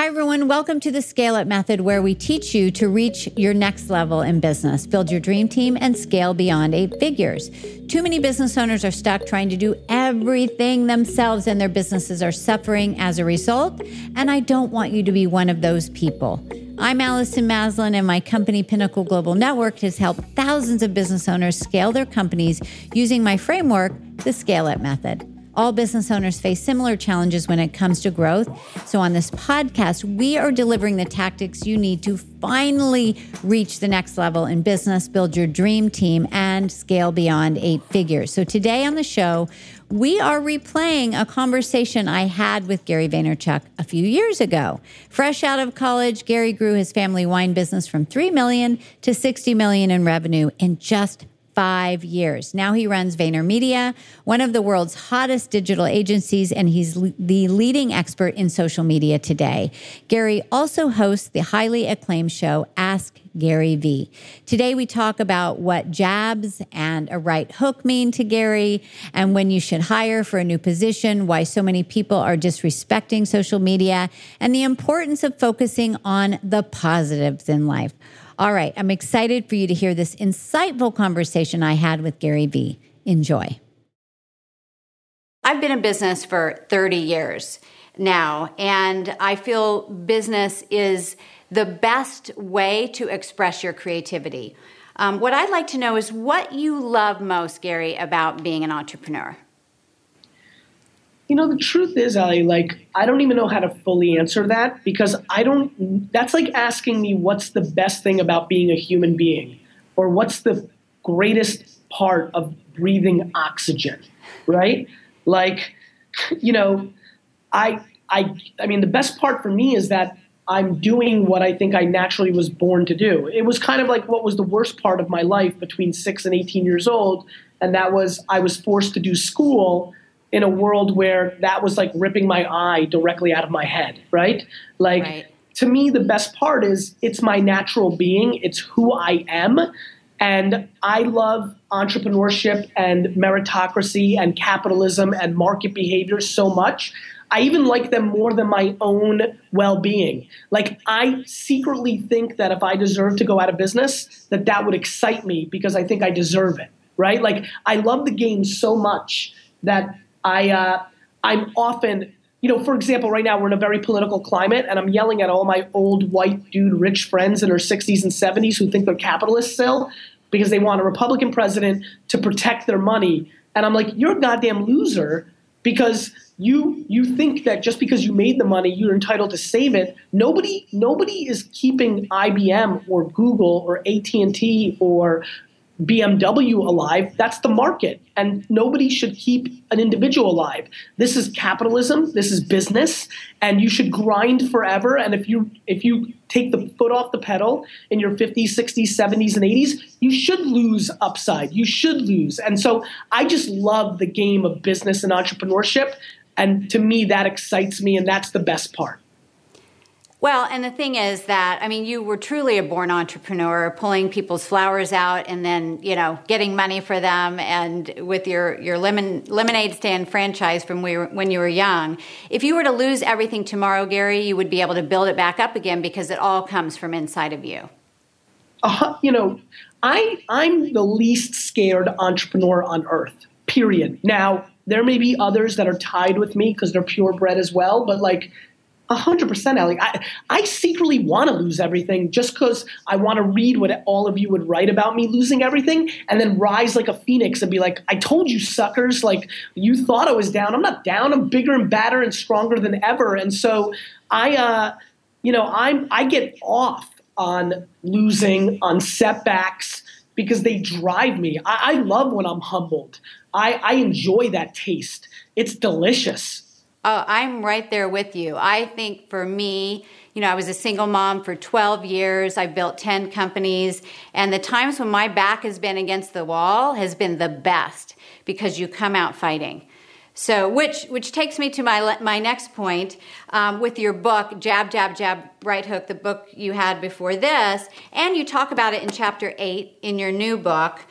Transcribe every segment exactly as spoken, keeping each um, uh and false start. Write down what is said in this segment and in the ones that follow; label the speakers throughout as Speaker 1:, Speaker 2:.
Speaker 1: everyone. Welcome to the Scale Up Method, where we teach you to reach your next level in business, build your dream team, and scale beyond eight figures. Too many business owners are stuck trying to do everything themselves, and their businesses are suffering as a result. And I don't want you to be one of those people. I'm Allison Maslin, and my company, Pinnacle Global Network, has helped thousands of business owners scale their companies using my framework, the Scale Up Method. All business owners face similar challenges when it comes to growth. So on this podcast, we are delivering the tactics you need to finally reach the next level in business, build your dream team, and scale beyond eight figures. So today on the show, we are replaying a conversation I had with Gary Vaynerchuk a few years ago. Fresh out of college, Gary grew his family wine business from three million dollars to sixty million dollars in revenue in just five years. Now he runs VaynerMedia, one of the world's hottest digital agencies, and he's le- the leading expert in social media today. Gary also hosts the highly acclaimed show, Ask Gary V. Today we talk about what jabs and a right hook mean to Gary, and when you should hire for a new position, why so many people are disrespecting social media, and the importance of focusing on the positives in life. All right, I'm excited for you to hear this insightful conversation I had with Gary V. Enjoy. I've been in business for thirty years now, and I feel business is the best way to express your creativity. Um, what I'd like to know is what you love most, Gary, about being an entrepreneur.
Speaker 2: You know, the truth is, Ali, like, I don't even know how to fully answer that because I don't, that's like asking me what's the best thing about being a human being or what's the greatest part of breathing oxygen, right? Like, you know, I, I, I mean, the best part for me is that I'm doing what I think I naturally was born to do. It was kind of like what was the worst part of my life between six and eighteen years old. And that was, I was forced to do school in a world where that was like ripping my eye directly out of my head, right? Like, right. To me, the best part is it's my natural being. It's who I am. And I love entrepreneurship and meritocracy and capitalism and market behavior so much. I even like them more than my own well-being. Like, I secretly think that if I deserve to go out of business, that that would excite me because I think I deserve it, right? Like, I love the game so much that I, uh, I'm often, you know, for example, right now we're in a very political climate and I'm yelling at all my old white dude rich friends in their sixties and seventies who think they're capitalists still because they want a Republican president to protect their money. And I'm like, you're a goddamn loser because you you think that just because you made the money, you're entitled to save it. Nobody, nobody is keeping I B M or Google or A T and T or B M W alive. That's the market. And nobody should keep an individual alive. This is capitalism. This is business. And you should grind forever. And if you if you take the foot off the pedal in your fifties, sixties, seventies, and eighties, you should lose upside. You should lose. And so I just love the game of business and entrepreneurship. And to me, that excites me. And that's the best part.
Speaker 1: Well, and the thing is that, I mean, you were truly a born entrepreneur, pulling people's flowers out and then, you know, getting money for them, and with your, your lemon, lemonade stand franchise from we were, when you were young. If you were to lose everything tomorrow, Gary, you would be able to build it back up again because it all comes from inside of you.
Speaker 2: Uh, you know, I, I'm the least scared entrepreneur on earth, period. Now, there may be others that are tied with me because they're purebred as well, but like, A hundred percent, Alec. I, I secretly want to lose everything just because I want to read what all of you would write about me losing everything and then rise like a phoenix and be like, I told you suckers, like you thought I was down. I'm not down. I'm bigger and badder and stronger than ever. And so I, uh, you know, I'm, I get off on losing, on setbacks because they drive me. I, I love when I'm humbled. I, I enjoy that taste. It's delicious.
Speaker 1: Oh, I'm right there with you. I think for me, you know, I was a single mom for twelve years. I built ten companies. And the times when my back has been against the wall has been the best because you come out fighting. So, which which takes me to my my next point um, with your book, Jab, Jab, Jab, Right Hook, the book you had before this. And you talk about it in chapter eight in your new book.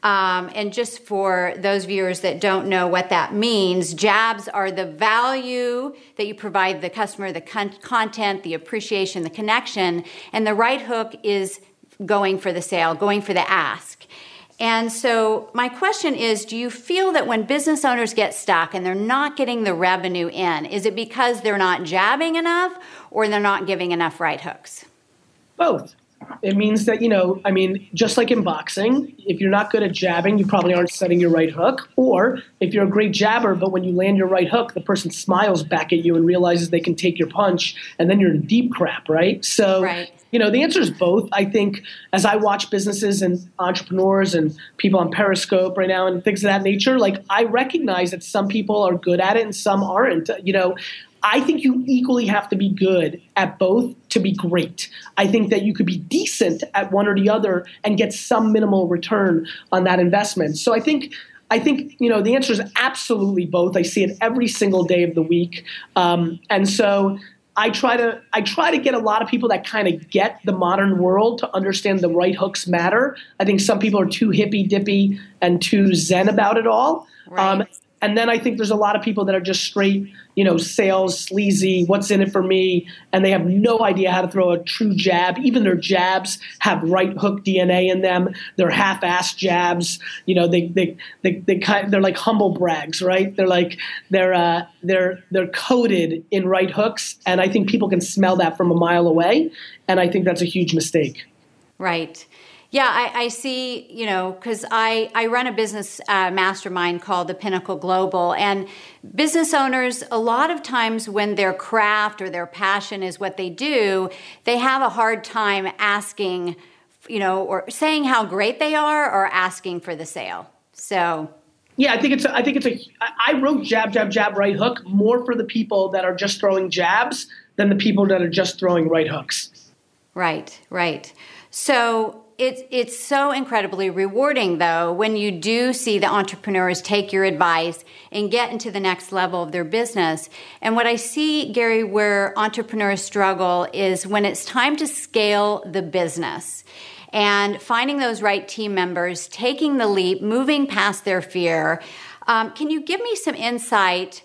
Speaker 1: Um, and just for those viewers that don't know what that means, jabs are the value that you provide the customer, the con- content, the appreciation, the connection, and the right hook is going for the sale, going for the ask. And so my question is, do you feel that when business owners get stuck and they're not getting the revenue in, is it because they're not jabbing enough or they're not giving enough right hooks?
Speaker 2: Both. It means that, you know, I mean, just like in boxing, if you're not good at jabbing, you probably aren't setting your right hook. Or if you're a great jabber, but when you land your right hook, the person smiles back at you and realizes they can take your punch, and then you're in deep crap, right? So,
Speaker 1: right.
Speaker 2: you know, the answer is both. I think as I watch businesses and entrepreneurs and people on Periscope right now and things of that nature, like I recognize that some people are good at it and some aren't. You know, I think you equally have to be good at both to be great. I think that you could be decent at one or the other and get some minimal return on that investment. So I think I think, you know, the answer is absolutely both. I see it every single day of the week. Um, and so I try to I try to get a lot of people that kind of get the modern world to understand the right hooks matter. I think some people are too hippy dippy and too zen about it all.
Speaker 1: Right.
Speaker 2: Um, and then I think there's a lot of people that are just straight, you know, sales, sleazy, what's in it for me, and they have no idea how to throw a true jab. Even their jabs have right hook D N A in them. They're half-ass jabs. You know, they they they they kind they're like humble brags, right? They're like they're uh, they're they're coated in right hooks, and I think people can smell that from a mile away, and I think that's a huge mistake.
Speaker 1: Right. Yeah, I, I see, you know, because I, I run a business uh, mastermind called the Pinnacle Global, and business owners, a lot of times when their craft or their passion is what they do, they have a hard time asking, you know, or saying how great they are or asking for the sale. So...
Speaker 2: Yeah, I think it's. A, I think it's a. I wrote jab, jab, jab, right hook more for the people that are just throwing jabs than the people that are just throwing right hooks.
Speaker 1: Right, right. So it's it's so incredibly rewarding, though, when you do see the entrepreneurs take your advice and get into the next level of their business. And what I see, Gary, where entrepreneurs struggle is when it's time to scale the business. And finding those right team members, taking the leap, moving past their fear. Um, can you give me some insight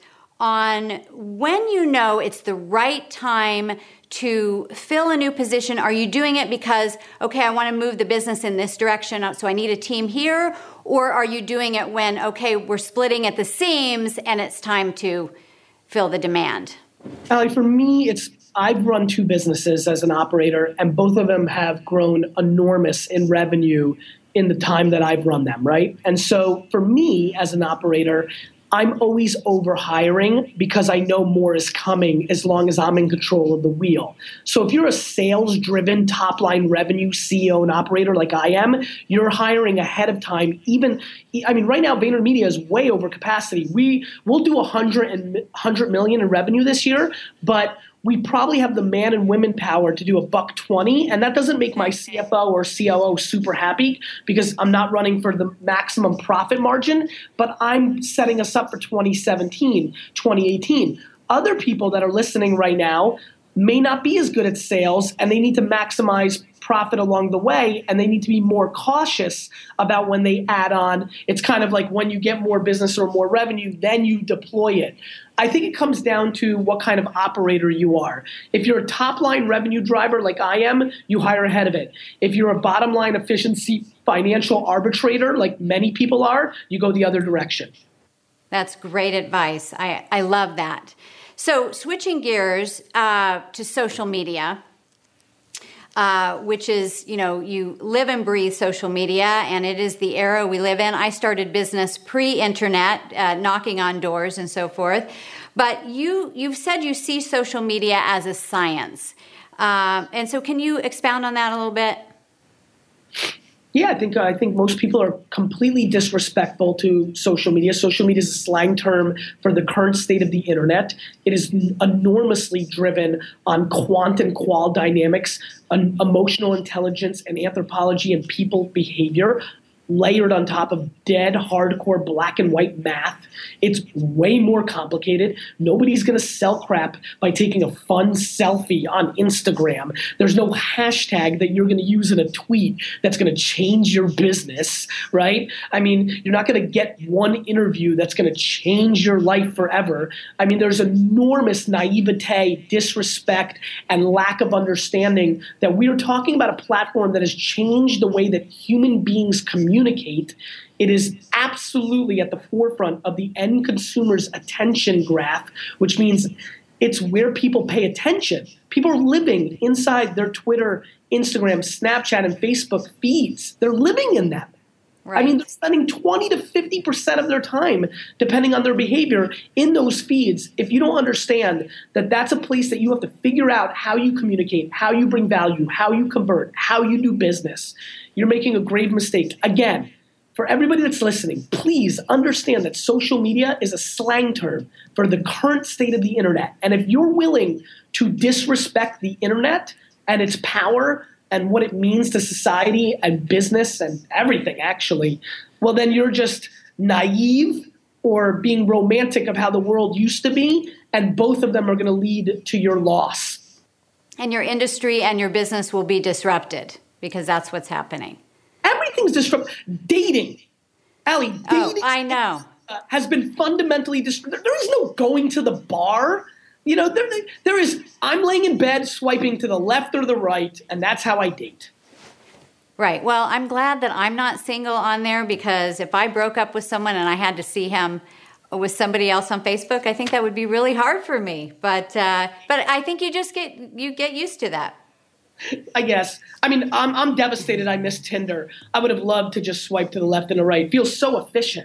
Speaker 1: on when you know it's the right time to fill a new position? Are you doing it because, okay, I want to move the business in this direction, so I need a team here? Or are you doing it when, okay, we're splitting at the seams and it's time to fill the demand?
Speaker 2: Allie, for me, it's I've run two businesses as an operator, and both of them have grown enormous in revenue in the time that I've run them, right? And so for me as an operator, I'm always over hiring because I know more is coming as long as I'm in control of the wheel. So if you're a sales-driven top-line revenue C E O and operator like I am, you're hiring ahead of time. Even, I mean, right now VaynerMedia is way over capacity. We we'll do one hundred and one hundred million in revenue this year, but we probably have the man and women power to do a buck twenty, and that doesn't make my C F O or C O O super happy because I'm not running for the maximum profit margin, but I'm setting us up for twenty seventeen, twenty eighteen. Other people that are listening right now may not be as good at sales, and they need to maximize profit along the way, and they need to be more cautious about when they add on. It's kind of like when you get more business or more revenue, then you deploy it. I think it comes down to what kind of operator you are. If you're a top-line revenue driver like I am, you hire ahead of it. If you're a bottom-line efficiency financial arbitrator like many people are, you go the other direction.
Speaker 1: That's great advice. I, I love that. So switching gears uh, to social media, uh, which is, you know, you live and breathe social media, and it is the era we live in. I started business pre-internet, uh, knocking on doors and so forth. But you, you've said you see social media as a science. Um, and so can you expound on that a little bit?
Speaker 2: Yeah, I think I think most people are completely disrespectful to social media. Social media is a slang term for the current state of the internet. It is enormously driven on quant and qual dynamics, on emotional intelligence and anthropology and people behavior. layered on top of dead, hardcore black and white math. It's way more complicated. Nobody's going to sell crap by taking a fun selfie on Instagram. There's no hashtag that you're going to use in a tweet that's going to change your business, right? I mean, you're not going to get one interview that's going to change your life forever. I mean, there's enormous naivete, disrespect, and lack of understanding that we are talking about a platform that has changed the way that human beings communicate. It is absolutely at the forefront of the end consumer's attention graph, which means it's where people pay attention. People are living inside their Twitter, Instagram, Snapchat, and Facebook feeds. They're living in them. Right. I mean, they're spending twenty to fifty percent of their time, depending on their behavior, in those feeds. If you don't understand that that's a place that you have to figure out how you communicate, how you bring value, how you convert, how you do business, you're making a grave mistake. Again, for everybody that's listening, please understand that social media is a slang term for the current state of the internet. And if you're willing to disrespect the internet and its power and what it means to society and business and everything, actually, well, then you're just naive or being romantic of how the world used to be, and both of them are going to lead to your loss.
Speaker 1: And your industry and your business will be disrupted because that's what's happening.
Speaker 2: Everything's disrupted. Dating. Allie, dating
Speaker 1: oh, I know.
Speaker 2: Uh, has been fundamentally disrupted. There is no going to the bar. You know, there, there is, I'm laying in bed swiping to the left or the right, and that's how I date.
Speaker 1: Right. Well, I'm glad that I'm not single on there, because if I broke up with someone and I had to see him with somebody else on Facebook, I think that would be really hard for me. But uh, but I think you just get you get used to that.
Speaker 2: I guess. I mean, I'm I'm devastated I missed Tinder. I would have loved to just swipe to the left and the right. It feels so efficient.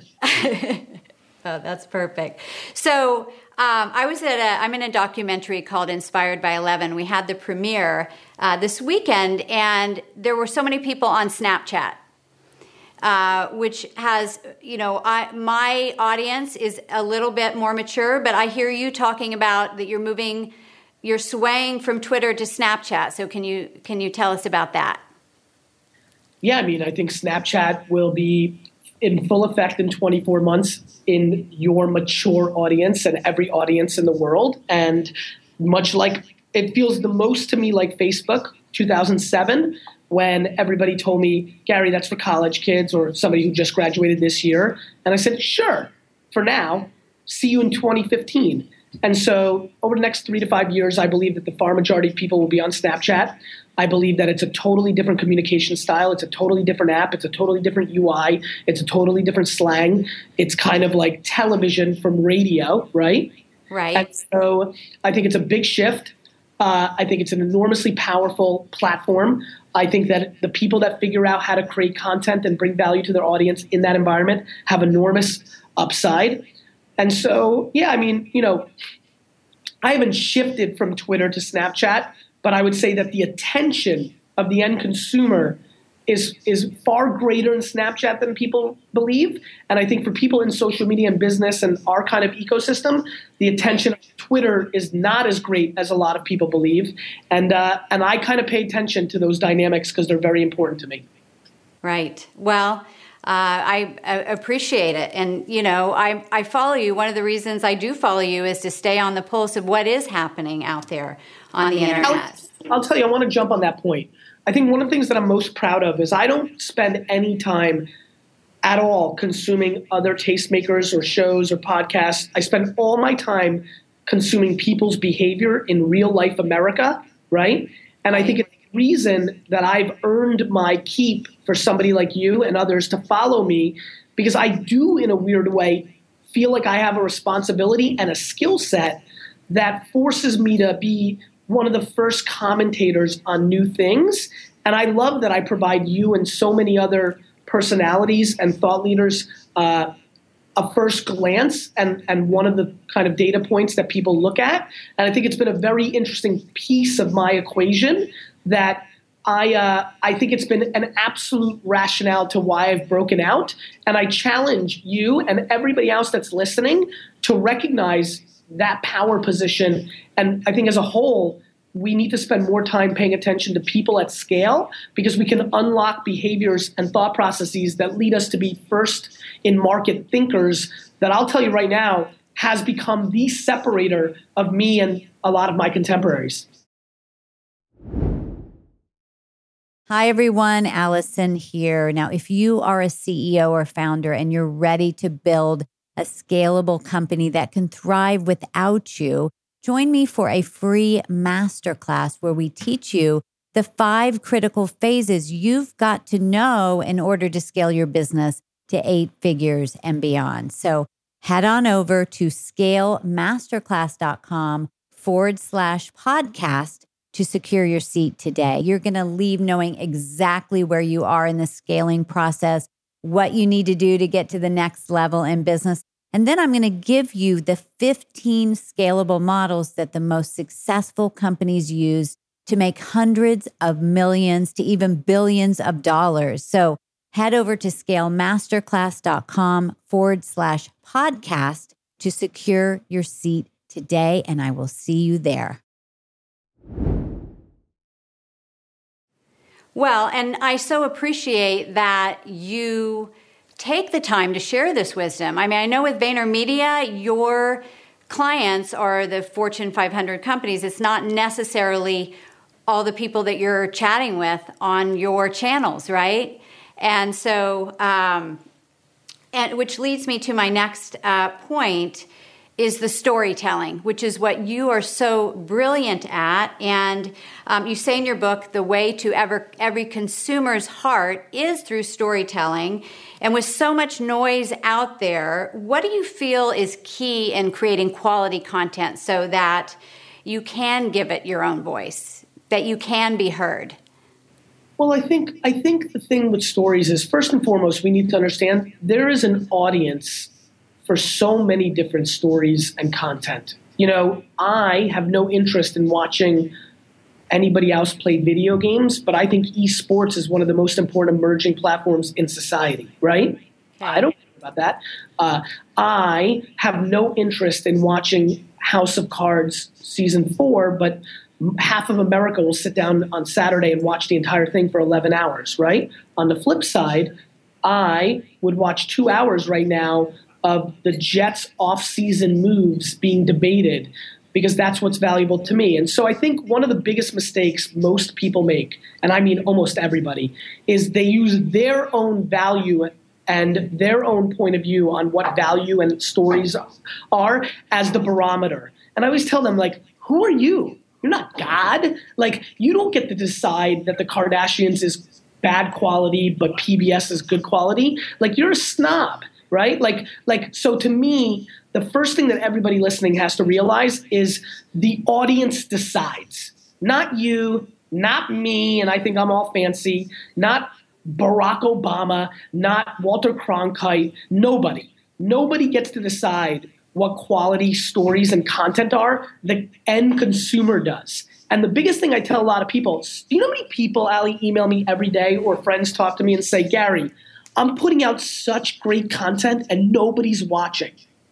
Speaker 1: Oh, that's perfect. So um, I was at a, I'm in a documentary called Inspired by eleven. We had the premiere uh, this weekend, and there were so many people on Snapchat, uh, which has, you know, I, my audience is a little bit more mature, but I hear you talking about that you're moving, you're swaying from Twitter to Snapchat. So can you can you tell us about that?
Speaker 2: Yeah, I mean, I think Snapchat will be in full effect in twenty-four months in your mature audience and every audience in the world. And much like, it feels the most to me like Facebook, two thousand seven, when everybody told me, Gary, that's for college kids or somebody who just graduated this year. And I said, sure, for now, see you in twenty fifteen. And so over the next three to five years, I believe that the far majority of people will be on Snapchat. I believe that it's a totally different communication style. It's a totally different app. It's a totally different U I. It's a totally different slang. It's kind of like television from radio, right?
Speaker 1: Right.
Speaker 2: And so I think it's a big shift. Uh, I think it's an enormously powerful platform. I think that the people that figure out how to create content and bring value to their audience in that environment have enormous upside. And so, yeah, I mean, you know, I haven't shifted from Twitter to Snapchat, but I would say that the attention of the end consumer is is far greater in Snapchat than people believe. And I think for people in social media and business and our kind of ecosystem, the attention of Twitter is not as great as a lot of people believe. And uh, and I kind of pay attention to those dynamics because they're very important to me.
Speaker 1: Right. Well, Uh, I, I appreciate it. And, you know, I, I follow you. One of the reasons I do follow you is to stay on the pulse of what is happening out there on, on the internet.
Speaker 2: I'll, I'll tell you, I want to jump on that point. I think one of the things that I'm most proud of is I don't spend any time at all consuming other tastemakers or shows or podcasts. I spend all my time consuming people's behavior in real life America, right? And I think it's the reason that I've earned my keep for somebody like you and others to follow me, because I do, in a weird way, feel like I have a responsibility and a skill set that forces me to be one of the first commentators on new things. And I love that I provide you and so many other personalities and thought leaders uh, a first glance and, and one of the kind of data points that people look at. And I think it's been a very interesting piece of my equation that I uh, I think it's been an absolute rationale to why I've broken out. And I challenge you and everybody else that's listening to recognize that power position. And I think as a whole, we need to spend more time paying attention to people at scale because we can unlock behaviors and thought processes that lead us to be first in market thinkers that I'll tell you right now has become the separator of me and a lot of my contemporaries.
Speaker 1: Hi, everyone. Allison here. Now, if you are a C E O or founder and you're ready to build a scalable company that can thrive without you, join me for a free masterclass where we teach you the five critical phases you've got to know in order to scale your business to eight figures and beyond. So head on over to scalemasterclass.com forward slash podcast to secure your seat today. You're going to leave knowing exactly where you are in the scaling process, what you need to do to get to the next level in business. And then I'm going to give you the fifteen scalable models that the most successful companies use to make hundreds of millions to even billions of dollars. So head over to scalemasterclass.com forward slash podcast to secure your seat today, and I will see you there. Well, and I so appreciate that you take the time to share this wisdom. I mean, I know with VaynerMedia, your clients are the Fortune five hundred companies. It's not necessarily all the people that you're chatting with on your channels, right? And so, um, and which leads me to my next uh, point is the storytelling, which is what you are so brilliant at. And um, you say in your book, the way to ever, every consumer's heart is through storytelling. And with so much noise out there, what do you feel is key in creating quality content so that you can give it your own voice, that you can be heard?
Speaker 2: Well, I think I think the thing with stories is, first and foremost, we need to understand there is an audience for so many different stories and content. You know, I have no interest in watching anybody else play video games, but I think esports is one of the most important emerging platforms in society, right? Okay. I don't care about that. Uh, I have no interest in watching House of Cards season four, but half of America will sit down on Saturday and watch the entire thing for eleven hours, right? On the flip side, I would watch two hours right now of the Jets off-season moves being debated because that's what's valuable to me. And so I think one of the biggest mistakes most people make, and I mean almost everybody, is they use their own value and their own point of view on what value and stories are as the barometer. And I always tell them, like, who are you? You're not God. Like, you don't get to decide that the Kardashians is bad quality, but P B S is good quality. Like, you're a snob. Right? Like, like, so to me, the first thing that everybody listening has to realize is the audience decides, not you, not me. And I think I'm all fancy, not Barack Obama, not Walter Cronkite, nobody, nobody gets to decide what quality stories and content are. The end consumer does. And the biggest thing I tell a lot of people, do you know how many people, Ali, email me every day or friends talk to me and say, Gary, I'm putting out such great content and nobody's watching,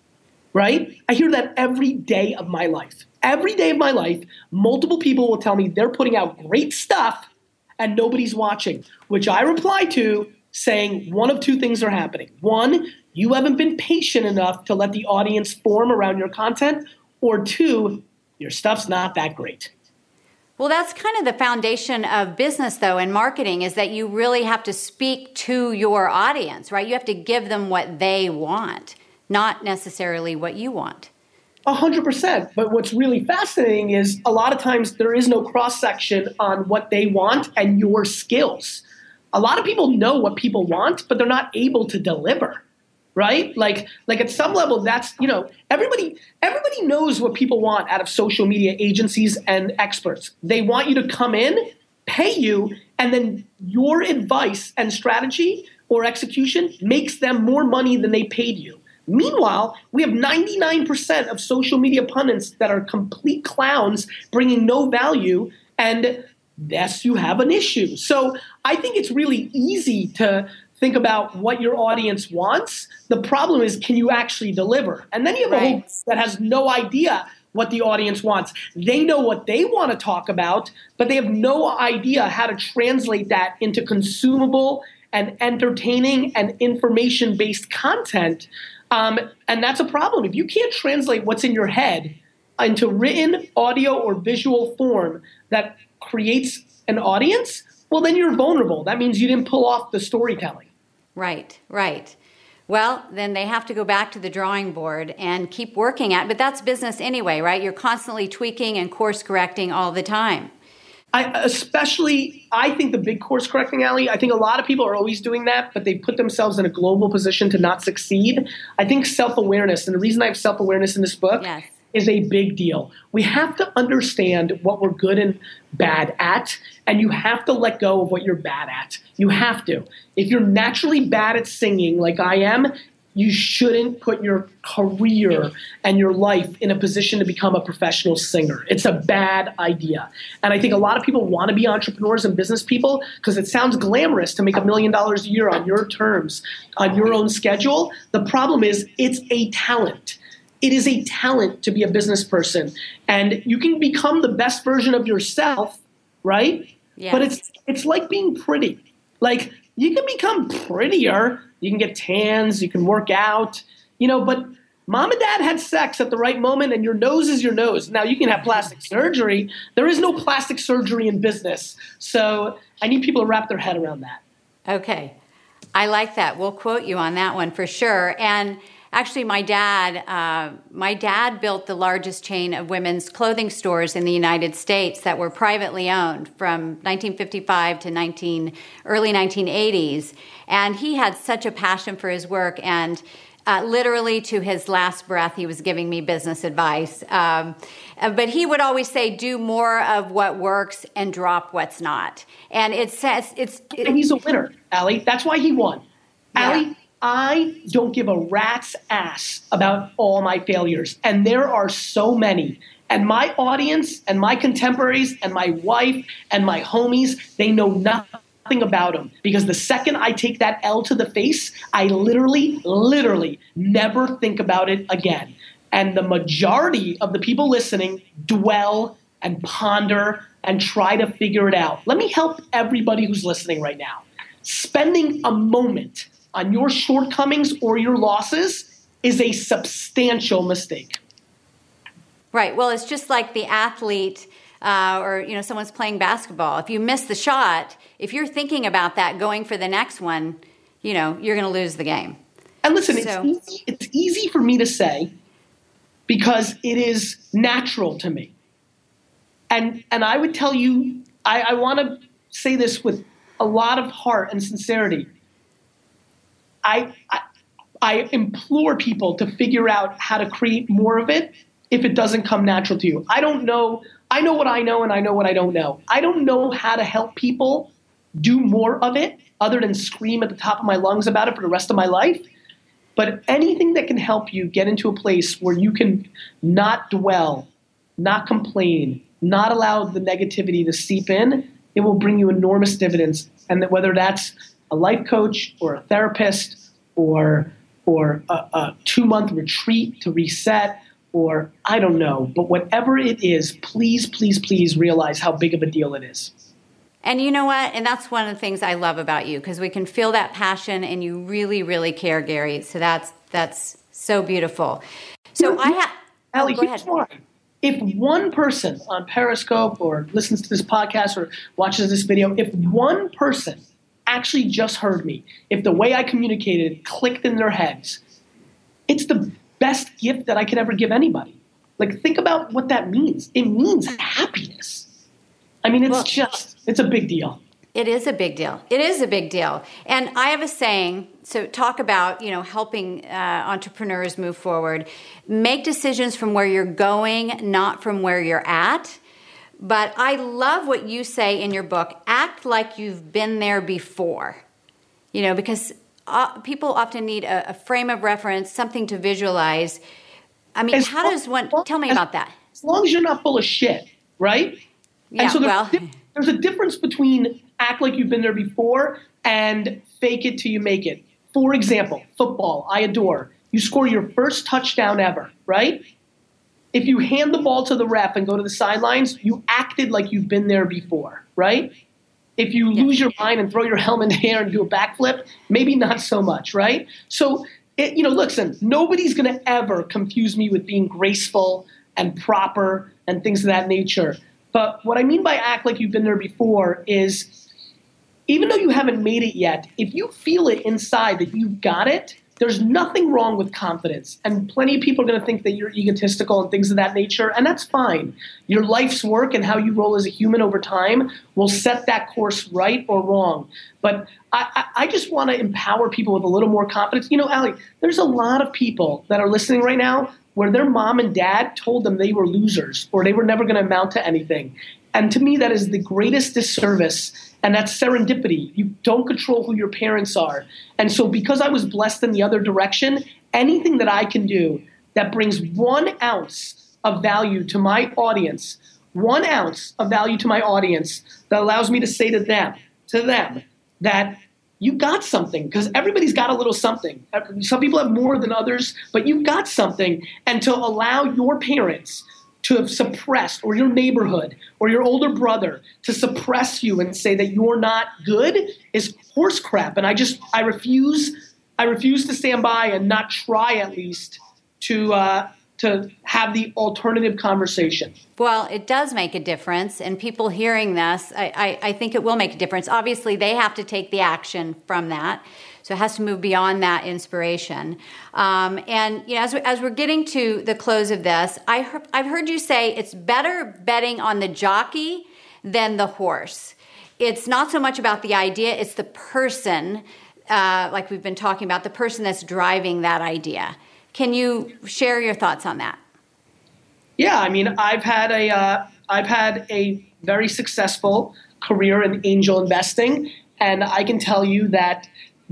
Speaker 2: right? I hear that every day of my life. Every day of my life, multiple people will tell me they're putting out great stuff and nobody's watching, which I reply to saying one of two things are happening. One, you haven't been patient enough to let the audience form around your content, or two, your stuff's not that great.
Speaker 1: Well, that's kind of the foundation of business, though, and marketing, is that you really have to speak to your audience, right? You have to give them what they want, not necessarily what you want.
Speaker 2: A hundred percent. But what's really fascinating is a lot of times there is no cross-section on what they want and your skills. A lot of people know what people want, but they're not able to deliver. Right? Like, like at some level, that's, you know, everybody, everybody knows what people want out of social media agencies and experts. They want you to come in, pay you, and then your advice and strategy or execution makes them more money than they paid you. Meanwhile, we have ninety-nine percent of social media pundits that are complete clowns bringing no value, and yes, you have an issue. So I think it's really easy to think about what your audience wants. The problem is, can you actually deliver? And then you have a whole that has no idea what the audience wants. They know what they want to talk about, but they have no idea how to translate that into consumable and entertaining and information-based content. Um, and that's a problem. If you can't translate what's in your head into written, audio, or visual form that creates an audience, well, then you're vulnerable. That means you didn't pull off the storytelling.
Speaker 1: Right, right. Well, then they have to go back to the drawing board and keep working at it. But that's business anyway, right? You're constantly tweaking and course correcting all the time.
Speaker 2: I, especially, I think the big course correcting, Allie, I think a lot of people are always doing that, but they put themselves in a global position to not succeed. I think self-awareness, and the reason I have self-awareness in this book yes. is a big deal. We have to understand what we're good and bad at, and you have to let go of what you're bad at. You have to. If you're naturally bad at singing like I am, you shouldn't put your career and your life in a position to become a professional singer. It's a bad idea. And I think a lot of people want to be entrepreneurs and business people because it sounds glamorous to make a million dollars a year on your terms, on your own schedule. The problem is it's a talent. It is a talent to be a business person. And you can become the best version of yourself, right?
Speaker 1: Yeah.
Speaker 2: But it's it's like being pretty. Like, you can become prettier. You can get tans. You can work out, you know, but mom and dad had sex at the right moment and your nose is your nose. Now, you can have plastic surgery. There is no plastic surgery in business. So I need people to wrap their head around that.
Speaker 1: Okay. I like that. We'll quote you on that one for sure. And actually, my dad, uh, my dad built the largest chain of women's clothing stores in the United States that were privately owned from nineteen fifty-five to nineteen early nineteen eighties, and he had such a passion for his work. And uh, literally, to his last breath, he was giving me business advice. Um, but he would always say, "Do more of what works and drop what's not." And it says it's. It,
Speaker 2: and he's a winner, Allie. That's why he won,
Speaker 1: yeah.
Speaker 2: Allie. I don't give a rat's ass about all my failures, and there are so many. And my audience and my contemporaries and my wife and my homies, they know nothing about them. Because the second I take that L to the face, I literally, literally never think about it again. And the majority of the people listening dwell and ponder and try to figure it out. Let me help everybody who's listening right now. Spending a moment on your shortcomings or your losses is a substantial mistake.
Speaker 1: Right. Well, it's just like the athlete uh, or, you know, someone's playing basketball. If you miss the shot, if you're thinking about that going for the next one, you know, you're going to lose the game.
Speaker 2: And listen,
Speaker 1: so.
Speaker 2: it's, easy, it's easy for me to say because it is natural to me. And, and I would tell you, I, I want to say this with a lot of heart and sincerity. I, I I implore people to figure out how to create more of it if it doesn't come natural to you. I don't know. I know what I know and I know what I don't know. I don't know how to help people do more of it other than scream at the top of my lungs about it for the rest of my life. But anything that can help you get into a place where you can not dwell, not complain, not allow the negativity to seep in, it will bring you enormous dividends. And that whether that's a life coach or a therapist or or a, a two-month retreat to reset or I don't know. But whatever it is, please, please, please realize how big of a deal it is.
Speaker 1: And you know what? And that's one of the things I love about you because we can feel that passion and you really, really care, Gary. So that's that's so beautiful. So
Speaker 2: you know,
Speaker 1: I have...
Speaker 2: Allie,
Speaker 1: oh,
Speaker 2: here's why. If one person on Periscope or listens to this podcast or watches this video, if one person actually just heard me, if the way I communicated clicked in their heads, it's the best gift that I could ever give anybody. Like, think about what that means. It means happiness. I mean, it's well, just, it's a big deal.
Speaker 1: It is a big deal. It is a big deal. And I have a saying, so talk about, you know, helping uh, entrepreneurs move forward. Make decisions from where you're going, not from where you're at. But I love what you say in your book, act like you've been there before, you know, because uh, people often need a, a frame of reference, something to visualize. I mean, as how long, does one, tell me
Speaker 2: as,
Speaker 1: about that.
Speaker 2: As long as you're not full of shit, right?
Speaker 1: Yeah,
Speaker 2: and so there's,
Speaker 1: well.
Speaker 2: a, there's a difference between act like you've been there before and fake it till you make it. For example, football, I adore. You score your first touchdown ever, right? if you hand the ball to the ref and go to the sidelines, you acted like you've been there before, right? If you yeah. lose your mind and throw your helmet in the air and do a backflip, maybe not so much, right? So, it, you know, listen, nobody's going to ever confuse me with being graceful and proper and things of that nature. But what I mean by act like you've been there before is, even though you haven't made it yet, if you feel it inside that you've got it, there's nothing wrong with confidence. And plenty of people are going to think that you're egotistical and things of that nature, and that's fine. Your life's work and how you roll as a human over time will set that course right or wrong. But I, I, I just want to empower people with a little more confidence. You know, Allie, there's a lot of people that are listening right now where their mom and dad told them they were losers or they were never going to amount to anything. And to me, that is the greatest disservice. And that's serendipity. You don't control who your parents are. And so because I was blessed in the other direction, anything that I can do that brings one ounce of value to my audience, one ounce of value to my audience that allows me to say to them, to them, that you got something, because everybody's got a little something. Some people have more than others, but you've got something. And to allow your parents to have suppressed, or your neighborhood, or your older brother to suppress you and say that you're not good is horse crap. And I just, I refuse, I refuse to stand by and not try at least to uh, to have the alternative conversation.
Speaker 1: Well, it does make a difference. And people hearing this, I, I, I think it will make a difference. Obviously, they have to take the action from that. So it has to move beyond that inspiration. Um, and you know, as, we, as we're getting to the close of this, I he- I've heard you say it's better betting on the jockey than the horse. It's not so much about the idea, it's the person, uh, like we've been talking about, the person that's driving that idea. Can you share your thoughts on that?
Speaker 2: Yeah, I mean, I've had a uh, I've had a very successful career in angel investing, and I can tell you that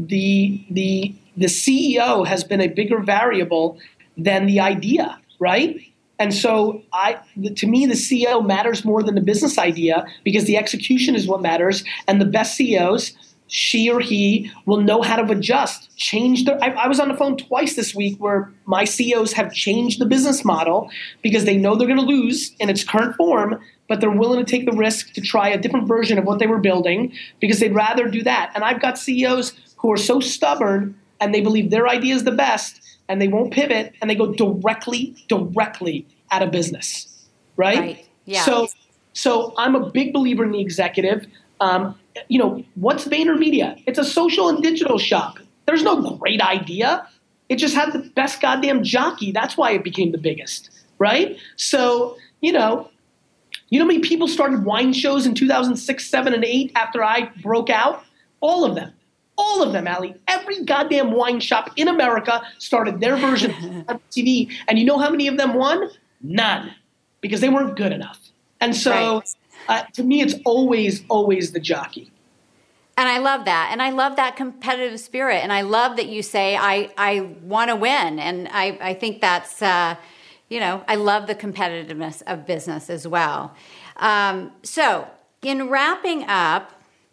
Speaker 2: the the the C E O has been a bigger variable than the idea, right? And so I to me the C E O matters more than the business idea, because the execution is what matters, and the best C E Os, she or he, will know how to adjust, change their. I, I was on the phone twice this week where my C E Os have changed the business model because they know they're going to lose in its current form, but they're willing to take the risk to try a different version of what they were building because they'd rather do that. And I've got C E Os who are so stubborn and they believe their idea is the best and they won't pivot and they go directly, directly out of business, right?
Speaker 1: Right. Yeah.
Speaker 2: So, so I'm a big believer in the executive. Um, you know, what's VaynerMedia? It's a social and digital shop. There's no great idea. It just had the best goddamn jockey. That's why it became the biggest, right? So, you know, you know how many people started wine shows in two thousand six, seven, and eight after I broke out? All of them. All of them, Allie. Every goddamn wine shop in America started their version of T V. And you know how many of them won? None. Because they weren't good enough. And so right. uh, to me, it's always, always the jockey.
Speaker 1: And I love that. And I love that competitive spirit. And I love that you say, I, I want to win. And I, I think that's, uh, you know, I love the competitiveness of business as well. Um, so in wrapping up,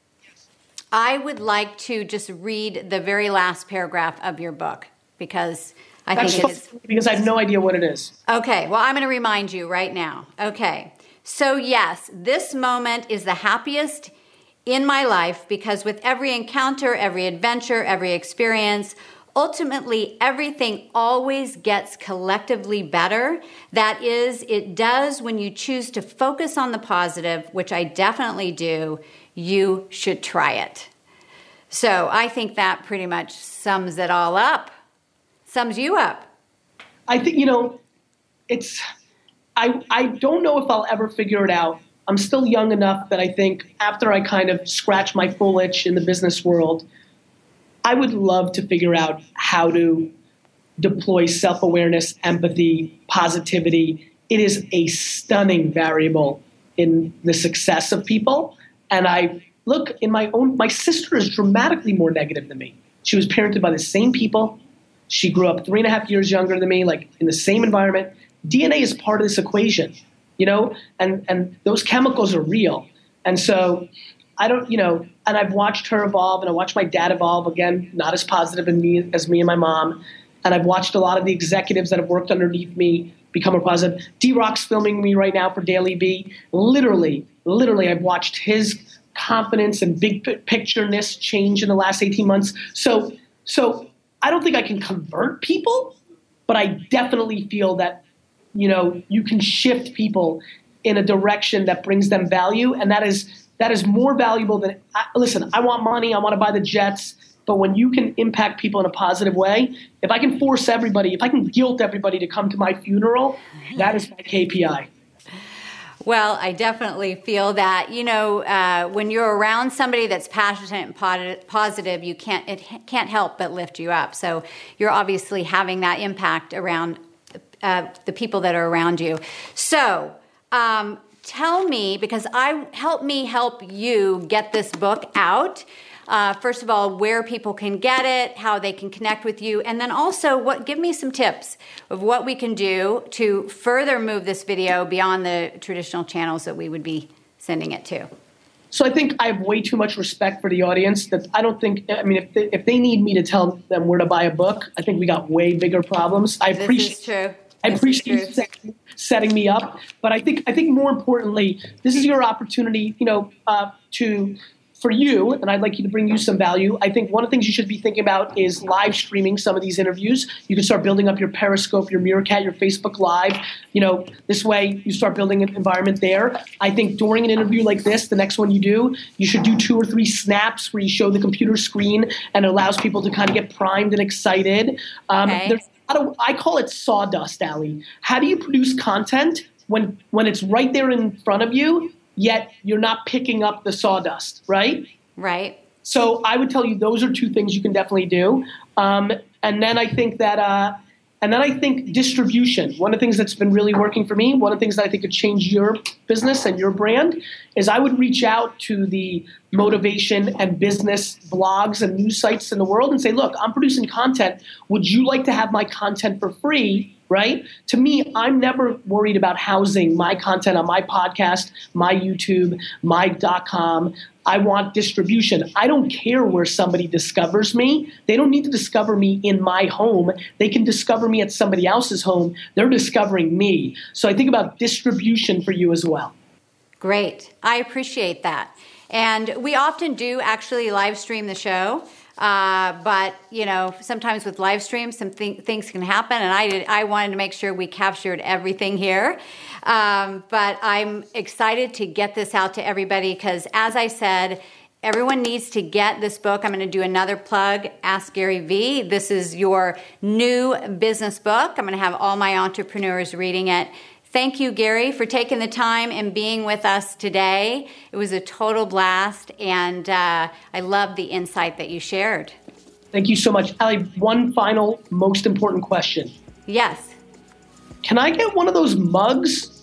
Speaker 1: I would like to just read the very last paragraph of your book because I
Speaker 2: That's
Speaker 1: think it's
Speaker 2: because I have no idea what it is.
Speaker 1: Okay, well, I'm going to remind you right now. Okay, so yes, this moment is the happiest in my life because with every encounter, every adventure, every experience, ultimately everything always gets collectively better. That is, it does when you choose to focus on the positive, which I definitely do. You should try it. So I think that pretty much sums it all up. Sums you up.
Speaker 2: I think, you know, it's, I, I don't know if I'll ever figure it out. I'm still young enough that I think after I kind of scratch my full itch in the business world, I would love to figure out how to deploy self-awareness, empathy, positivity. It is a stunning variable in the success of people. And I look in my own, my sister is dramatically more negative than me. She was parented by the same people. She grew up three and a half years younger than me, like in the same environment. D N A is part of this equation, you know, and, and those chemicals are real. And so I don't, you know, and I've watched her evolve and I watched my dad evolve, again, not as positive as me, as me and my mom. And I've watched a lot of the executives that have worked underneath me become more positive. D-Rock's filming me right now for Daily B. Literally, literally, I've watched his confidence and big pictureness change in the last eighteen months. So, so I don't think I can convert people, but I definitely feel that, you know, you can shift people in a direction that brings them value. And that is, that is more valuable than, I, listen, I want money. I want to buy the jets. But when you can impact people in a positive way, if I can force everybody, if I can guilt everybody to come to my funeral, that is my K P I.
Speaker 1: Well, I definitely feel that, you know, uh, when you're around somebody that's passionate and positive, you can't, it can't help but lift you up. So you're obviously having that impact around uh, the people that are around you. So um, tell me, because I help me help you get this book out. Uh, first of all, where people can get it, how they can connect with you, and then also what. Give me some tips of what we can do to further move this video beyond the traditional channels that we would be sending it to.
Speaker 2: So I think I have way too much respect for the audience that I don't think, I mean, if they, if they need me to tell them where to buy a book, I think we got way bigger problems. I
Speaker 1: this
Speaker 2: appreciate,
Speaker 1: is true.
Speaker 2: I
Speaker 1: this
Speaker 2: appreciate you setting, setting me up, but I think, I think more importantly, this is your opportunity, you know, uh, to, for you, and I'd like you to bring you some value. I think one of the things you should be thinking about is live streaming some of these interviews. You can start building up your Periscope, your Meerkat, your Facebook Live. You know, this way you start building an environment there. I think during an interview like this, the next one you do, you should do two or three snaps where you show the computer screen and it allows people to kind of get primed and excited. Um,
Speaker 1: okay.
Speaker 2: There's a lot of, I call it sawdust, Ali. How do you produce content when when it's right there in front of you, yet you're not picking up the sawdust, right?
Speaker 1: Right.
Speaker 2: So I would tell you those are two things you can definitely do. Um, and then I think that, uh, and then I think distribution. One of the things that's been really working for me, one of the things that I think could change your business and your brand is I would reach out to the motivation and business blogs and news sites in the world and say, look, I'm producing content. Would you like to have my content for free? Right? To me, I'm never worried about housing my content on my podcast, my YouTube, my .com. I want distribution. I don't care where somebody discovers me. They don't need to discover me in my home. They can discover me at somebody else's home. They're discovering me. So I think about distribution for you as well.
Speaker 1: Great. I appreciate that. And we often do actually live stream the show. Uh, but, you know, sometimes with live streams, some th- things can happen. And I did, I wanted to make sure we captured everything here. Um, but I'm excited to get this out to everybody because, as I said, everyone needs to get this book. I'm going to do another plug, Ask Gary V. This is your new business book. I'm going to have all my entrepreneurs reading it. Thank you, Gary, for taking the time and being with us today. It was a total blast, and uh, I love the insight that you shared.
Speaker 2: Thank you so much. Ali, one final, most important question.
Speaker 1: Yes.
Speaker 2: Can I get one of those mugs?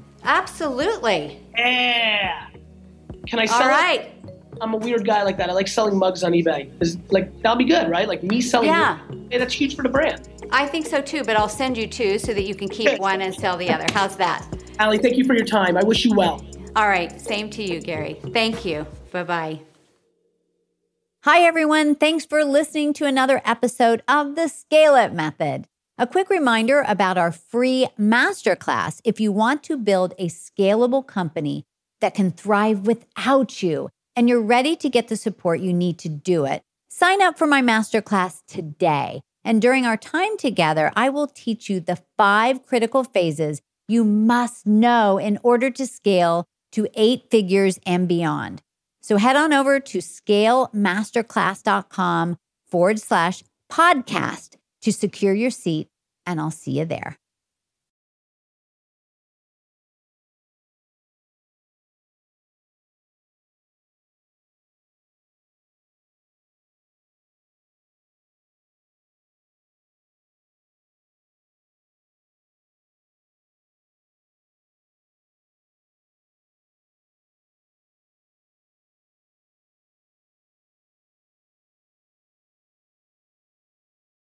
Speaker 1: Absolutely.
Speaker 2: Yeah. Can I sell
Speaker 1: All right.
Speaker 2: it? I'm a weird guy like that. I like selling mugs on eBay. Is like that'll be good, right? Like me selling.
Speaker 1: Yeah.
Speaker 2: It, hey, that's huge for the brand.
Speaker 1: I think so too, but I'll send you two so that you can keep one and sell the other. How's that?
Speaker 2: Ali, thank you for your time. I wish you well.
Speaker 1: All right. Same to you, Gary. Thank you. Bye-bye. Hi, everyone. Thanks for listening to another episode of the Scale It Method. A quick reminder about our free masterclass if you want to build a scalable company that can thrive without you and you're ready to get the support you need to do it. Sign up for my masterclass today. And during our time together, I will teach you the five critical phases you must know in order to scale to eight figures and beyond. So head on over to scalemasterclass.com forward slash podcast to secure your seat, and I'll see you there.